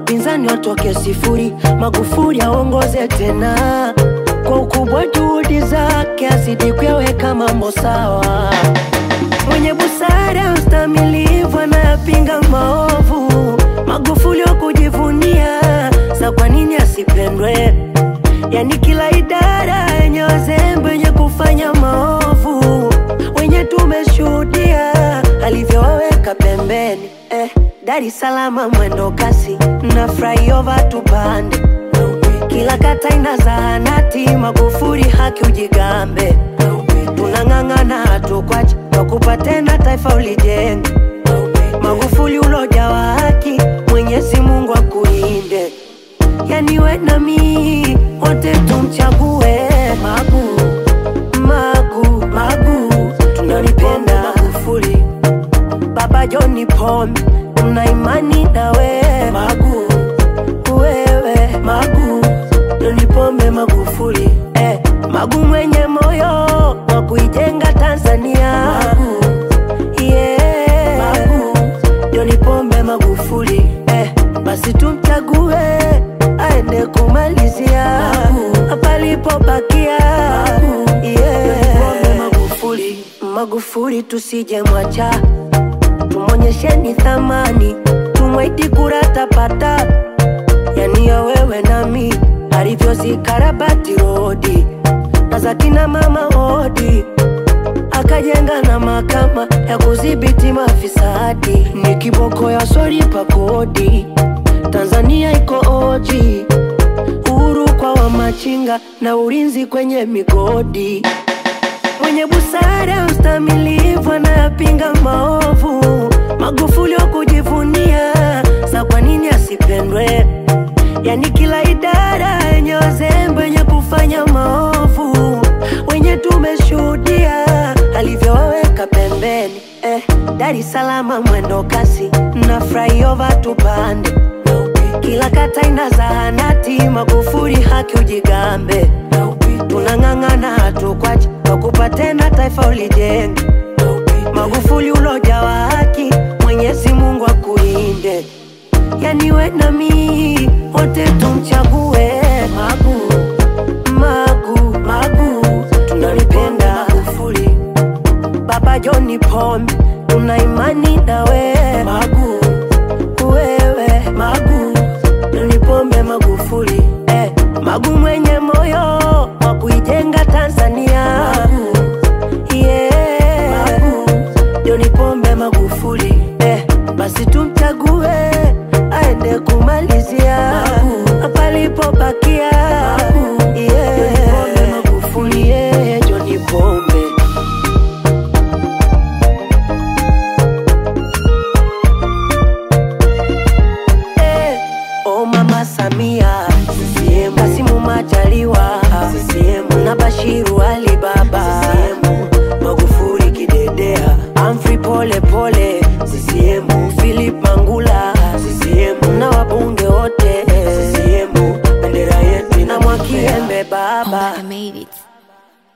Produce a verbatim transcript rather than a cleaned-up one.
wapinzani watoke sifuri, Magufuli aongoze tena. Kwa ukubwa juhudi zake azidi kuyaweka mambo sawa. Mwenye busara ustamilivu anayapinga maovu, Magufuli wa kujivunia, sa kwa nini asipendwe? Yani kila idara yenye wazembe wenye kufanya maovu, wenye tumeshuhudia alivyowaweka pembeni. Eh, Dar es Salaam mwendo kasi, na flyover tupande, kila kata ina zahanati, Magufuli haki ujigambe. Tunang'ang'ana hatukwacha, wakupa tena taifa ulijenge. Magufuli uloja wa haki, Mwenyezi Mungu akulinde. Yani we na mi, wote tumchague Magu, Magu, Magu. Tunalipenda Magufuli, Baba John Pombe, tuna imani na we Magu, wewe Magu, John Pombe Magufuli. Eh, Magu mwenye moyo wa kuijenga Tanzania. Magu, yeah, Magu, John Pombe Magufuli. Eh, basi tumchague aende kumalizia palipobakia. Yeah, Magufuli, Magufuli tusije mwacha, tumonyesheni thamani, tumwahidi kura tapata. Yani ya wewe nami, alivyozikarabati rodi na za kina mama hodi, akajenga na mahakama ya kudhibiti mafisadi. Ni kiboko ya sori pa kodi, Tanzania iko oji, uhuru kwa wamachinga na ulinzi kwenye migodi. Mwenye busara ustamilivu anayapinga maovu, Magufuli wa kujivunia, sa kwa nini asipendwe? Yani kila idara yenye wazembe wenye kufanya maovu, wenye tumeshuhudia alivyowaweka pembeni. Eh, Dar es Salaam mwendo kasi, na flyover tupande, kila kata ina zahanati, Magufuli haki ujigambe. Tunang'ang'ana hatukwacha, wakupa tena taifa ulijenge. Magufuli uloja wa haki, Mwenyezi Mungu akulinde. Yani we na mi, wote tumchague Magu, Magu, Magu. Tunalipenda Magufuli, Baba John Pombe, tuna imani na we Magu, wewe Magu, John Pombe Magufuli. Eh, Magu mwenye moyo wa kuijenga Tanzania. Magu, yeah, Magu, John Pombe Magufuli. Eh, basi tumchague aende kumalizia palipobakia. Yeah, John Pombe Magufuli, yeah, John Pombe. Eh, oh Mama Samia C C M, Kassim Majaliwa C C M, na Bashiru Ali Baba C C M, Magufuli kidedea, Humphrey Pole Pole C C M, Philip Mangula C C M, na wabunge wote C C M, bendera yetu na Mwakiembe Baba. I made it.